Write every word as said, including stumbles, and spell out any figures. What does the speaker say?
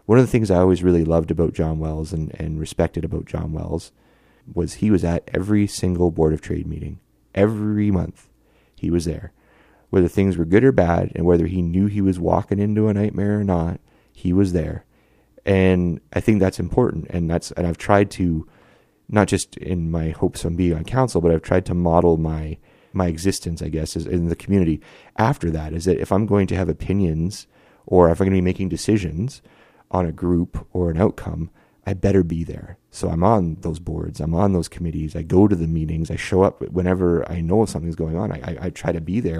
one of the things I always really loved about John Wells and, and respected about John Wells was he was at every single Board of Trade meeting. Every month he was there. Whether things were good or bad, and whether he knew he was walking into a nightmare or not, he was there. And I think that's important. And that's and I've tried to, not just in my hopes on being on council, but I've tried to model my my existence, I guess, is in the community after that, is that if I'm going to have opinions or if I'm going to be making decisions on a group or an outcome, I better be there. So I'm on those boards, I'm on those committees, I go to the meetings, I show up whenever I know something's going on. I, I, I try to be there.